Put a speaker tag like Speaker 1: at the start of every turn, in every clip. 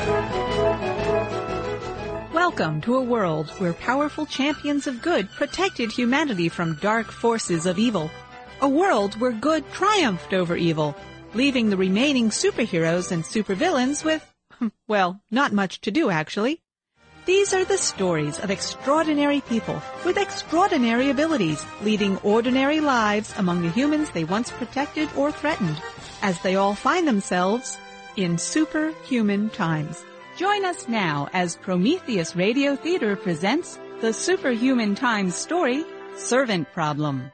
Speaker 1: Welcome to a world where powerful champions of good protected humanity from dark forces of evil. A world where good triumphed over evil, leaving the remaining superheroes and supervillains with, well, not much to do actually. These are the stories of extraordinary people with extraordinary abilities, leading ordinary lives among the humans they once protected or threatened, as they all find themselves in superhuman times. Join us now as Prometheus Radio Theater presents the Superhuman Times story, Servant Problem.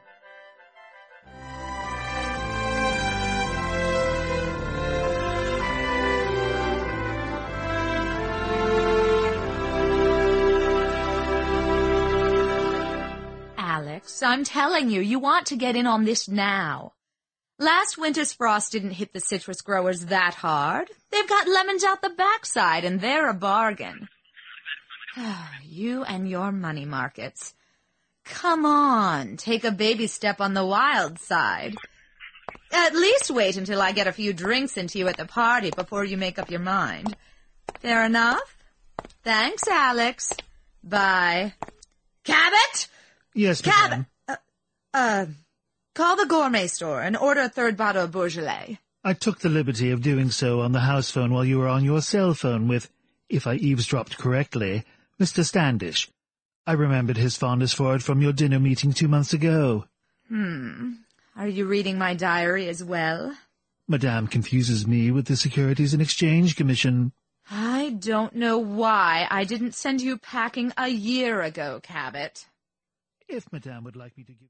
Speaker 2: Alex, I'm telling you, you want to get in on this now. Last winter's frost didn't hit the citrus growers that hard. They've got lemons out the backside, and they're a bargain. You and your money markets. Come on, take a baby step on the wild side. At least wait until I get a few drinks into you at the party before you make up your mind. Fair enough? Thanks, Alex. Bye. Cabot?
Speaker 3: Yes,
Speaker 2: Cabot! Call the gourmet store and order a third bottle of Beaujolais.
Speaker 3: I took the liberty of doing so on the house phone while you were on your cell phone with, if I eavesdropped correctly, Mr. Standish. I remembered his fondness for it from your dinner meeting 2 months ago.
Speaker 2: Are you reading my diary as well?
Speaker 3: Madame confuses me with the Securities and Exchange Commission.
Speaker 2: I don't know why I didn't send you packing a year ago, Cabot.
Speaker 3: If Madame would like me to give...